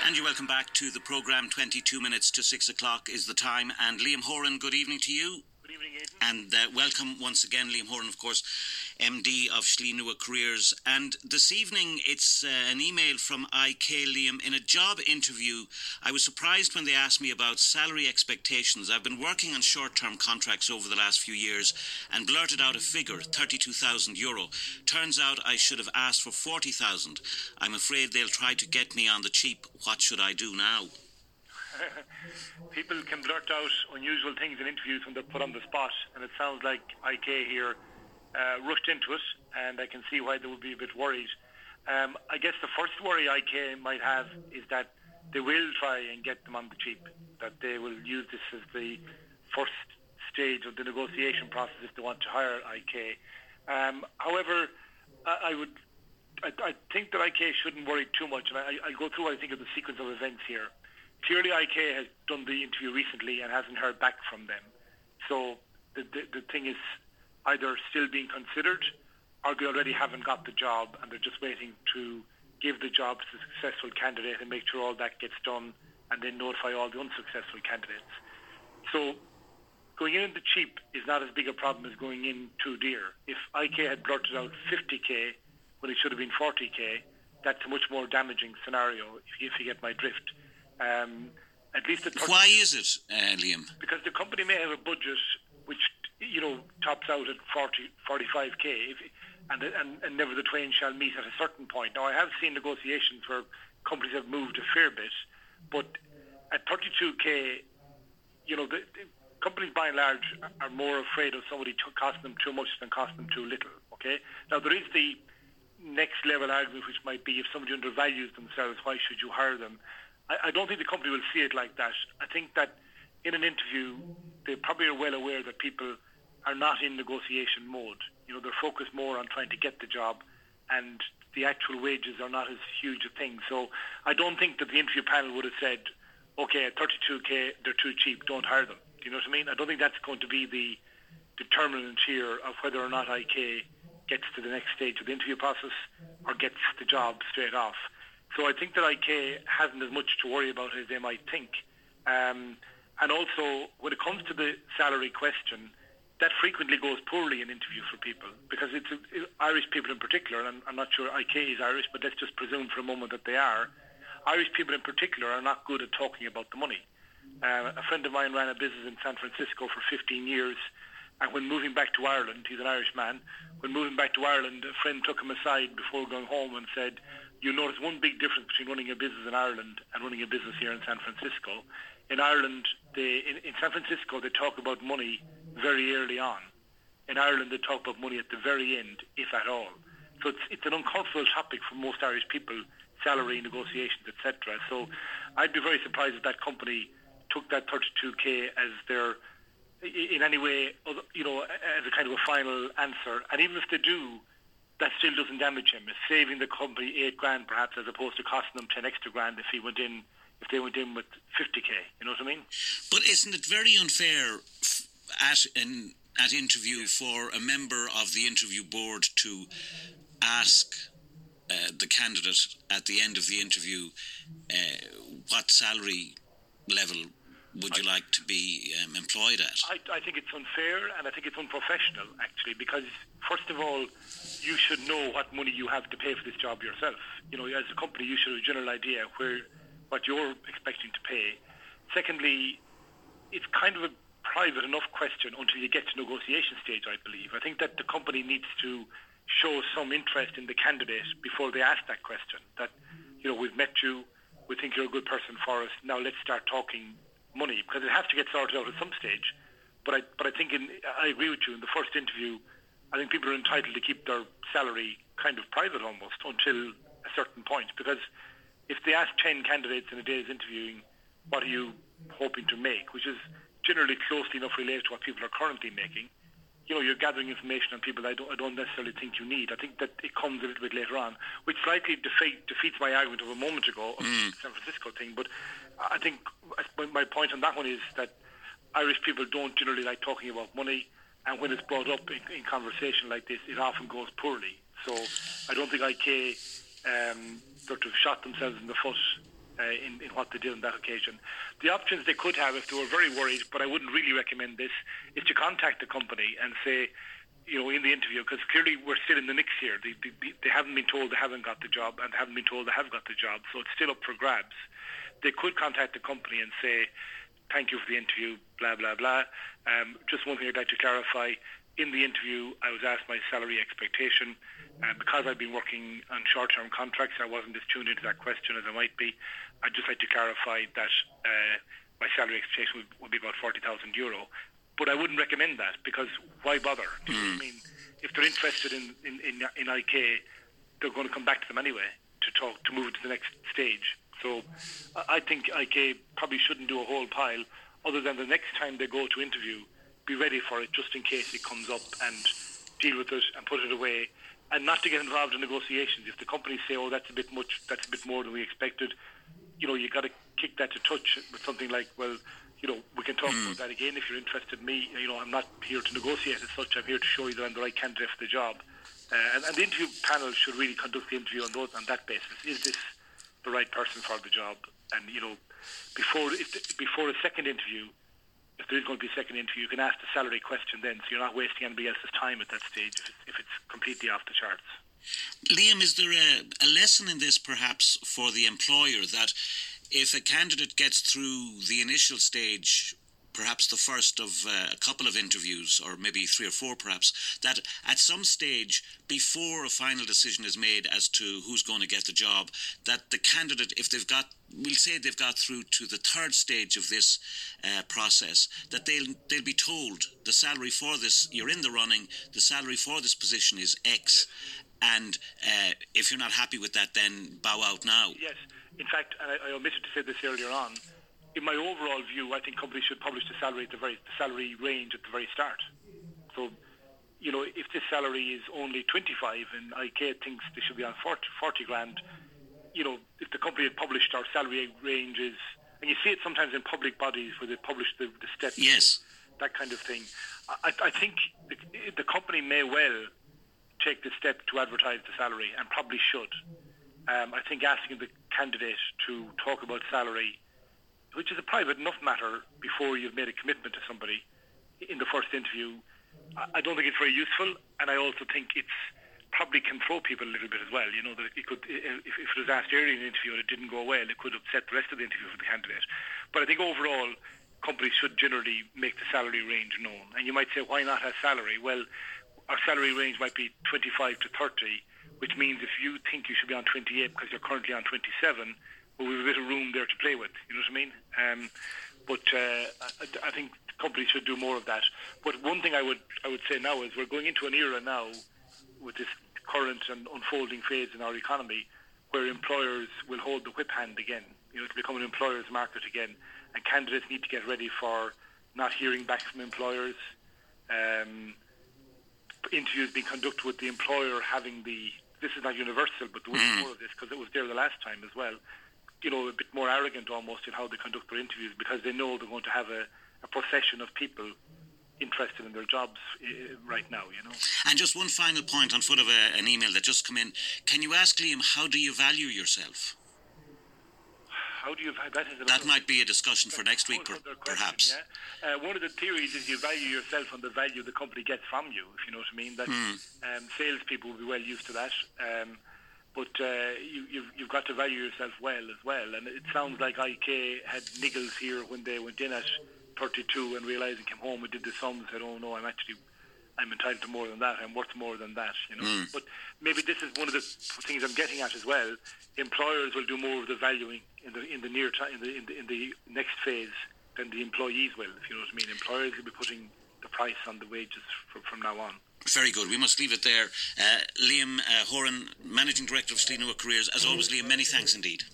And you're welcome back to the programme. 22 minutes to 6 o'clock is the time. And Liam Horan, good evening to you. Good evening, Aidan. And welcome once again, Liam Horan, of course, MD of Schlienua Careers. And this evening, it's an email from IK, Liam. In a job interview, I was surprised when they asked me about salary expectations. I've been working on short-term contracts over the last few years and blurted out a figure, €32,000. Turns out I should have asked for 40,000. I'm afraid they'll try to get me on the cheap. What should I do now? People can blurt out unusual things in interviews when they're put on the spot, and it sounds like IK here rushed into it, and I can see why they would be a bit worried. I guess the first worry IK might have is that they will try and get them on the cheap, that they will use this as the first stage of the negotiation process if they want to hire IK. However, I think that IK shouldn't worry too much, and I'll go through what I think of the sequence of events here. Clearly, IK has done the interview recently and hasn't heard back from them. So the thing is either still being considered, or they already haven't got the job and they're just waiting to give the job to the successful candidate and make sure all that gets done and then notify all the unsuccessful candidates. So going in the cheap is not as big a problem as going in too dear. If IK had blurted out 50k when it should have been 40k, that's a much more damaging scenario, if you get my drift. At least why is it, Liam? Because the company may have a budget which, tops out at 45k, and never the twain shall meet at a certain point. Now, I have seen negotiations where companies have moved a fair bit, but at 32k, the companies by and large are more afraid of somebody costing them too much than costing them too little. Okay. Now, there is the next level argument, which might be if somebody undervalues themselves, why should you hire them? I don't think the company will see it like that. I think that in an interview, they probably are well aware that people are not in negotiation mode. They're focused more on trying to get the job, and the actual wages are not as huge a thing. So I don't think that the interview panel would have said, okay, at 32k, they're too cheap, don't hire them. Do you know what I mean? I don't think that's going to be the determinant here of whether or not IK gets to the next stage of the interview process or gets the job straight off. So I think that IK hasn't as much to worry about as they might think. And also, when it comes to the salary question, that frequently goes poorly in interviews for people, because it's Irish people in particular, and I'm not sure IK is Irish, but let's just presume for a moment that they are. Irish people in particular are not good at talking about the money. A friend of mine ran a business in San Francisco for 15 years, and when moving back to Ireland, he's an Irish man, when moving back to Ireland, a friend took him aside before going home and said, you notice one big difference between running a business in Ireland and running a business here in San Francisco. In Ireland, in San Francisco, they talk about money very early on. In Ireland, they talk about money at the very end, if at all. So it's an uncomfortable topic for most Irish people, salary negotiations, etc. So I'd be very surprised if that company took that 32k as their, in any way, as a kind of a final answer. And even if they do, that still doesn't damage him. It's saving the company $8,000 perhaps, as opposed to costing them 10 extra grand if they went in with 50k. You know what I mean? But isn't it very unfair at interview for a member of the interview board to ask the candidate at the end of the interview what salary level would you like to be employed at? I think it's unfair, and I think it's unprofessional, actually, because first of all, you should know what money you have to pay for this job yourself. As a company, you should have a general idea what you're expecting to pay. Secondly, it's kind of a private enough question until you get to negotiation stage, I believe. I think that the company needs to show some interest in the candidate before they ask that question. That, we've met you, we think you're a good person for us, now let's start talking money, because it has to get sorted out at some stage. But I think I agree with you. In the first interview, I think people are entitled to keep their salary kind of private almost until a certain point, because if they ask 10 candidates in a day's interviewing, what are you hoping to make, which is generally closely enough related to what people are currently making, you're gathering information on people I don't necessarily think you need. I think that it comes a little bit later on, which slightly defeats my argument of a moment ago of the San Francisco thing. But I think my point on that one is that Irish people don't generally like talking about money, and when it's brought up in conversation like this, it often goes poorly. So I don't think IK sort of shot themselves in the foot in what they did on that occasion. The options they could have, if they were very worried, but I wouldn't really recommend this, is to contact the company and say, in the interview, because clearly we're still in the mix here. They haven't been told they haven't got the job, and they haven't been told they have got the job, so it's still up for grabs. They could contact the company and say, thank you for the interview, blah, blah, blah. Just one thing I'd like to clarify. In the interview, I was asked my salary expectation. Because I've been working on short-term contracts, I wasn't as tuned into that question as I might be. I'd just like to clarify that my salary expectation would be about €40,000. But I wouldn't recommend that, because why bother? Do you know what I mean? If they're interested in IK, they're going to come back to them anyway to move to the next stage. So I think IK probably shouldn't do a whole pile, other than the next time they go to interview, be ready for it just in case it comes up, and deal with it and put it away, and not to get involved in negotiations. If the companies say, oh, that's a bit much, that's a bit more than we expected, you got to kick that to touch with something like, well, we can talk about that again if you're interested in me. I'm not here to negotiate as such. I'm here to show you that I'm the right candidate for the job. And the interview panel should really conduct the interview on that basis. Is this the right person for the job? And, before a second interview, if there is going to be a second interview, you can ask the salary question then, so you're not wasting anybody else's time at that stage if it's completely off the charts. Liam, is there a lesson in this perhaps for the employer, that if a candidate gets through the initial stage, perhaps the first of a couple of interviews, or maybe 3 or 4 perhaps, that at some stage before a final decision is made as to who's going to get the job, that the candidate, if we'll say they've got through to the 3rd stage of this process, that they'll be told the salary for this, you're in the running, the salary for this position is X, and if you're not happy with that, then bow out now. Yes. In fact, I omitted to say this earlier on, in my overall view, I think companies should publish the salary range at the very start. So, if this salary is only 25 and IK thinks they should be on 40 grand, if the company had published our salary ranges, and you see it sometimes in public bodies where they publish the steps, yes, that kind of thing. I think the company may well take the step to advertise the salary, and probably should. I think asking the candidate to talk about salary, which is a private enough matter before you've made a commitment to somebody in the first interview, I don't think it's very useful, and I also think it's probably can throw people a little bit as well. That it could, if it was asked early in the interview and it didn't go well, it could upset the rest of the interview for the candidate. But I think overall, companies should generally make the salary range known. And you might say, why not have salary? Well, our salary range might be 25 to 30, which means if you think you should be on 28 because you're currently on 27, well, we have a bit of room there to play with. You know what I mean? But I think companies should do more of that. But one thing I would say now is we're going into an era now with this current and unfolding phase in our economy where employers will hold the whip hand again. It's become an employer's market again, and candidates need to get ready for not hearing back from employers. Interviews being conducted with the employer having this is not universal, but there was more of this because it was there the last time as well. A bit more arrogant almost in how they conduct their interviews, because they know they're going to have a procession of people interested in their jobs right now, And just one final point on foot of an email that just come in. Can you ask Liam, how do you value yourself? How do you that might be a discussion for next week, perhaps. Yeah? One of the theories is you value yourself on the value the company gets from you, if you know what I mean. That salespeople will be well used to that. But you've got to value yourself well as well. And it sounds like IK had niggles here when they went in at 32 and realised and came home and did the sums and said, oh no, I'm entitled to more than that, I'm worth more than that, But maybe this is one of the things I'm getting at as well. Employers will do more of the valuing in the near time, in the next phase, than the employees will, if you know what I mean. Employers will be putting the price on the wages from now on. Very good. We must leave it there. Liam Horan, Managing Director of Sleenua Careers. As always, Liam, many thanks indeed.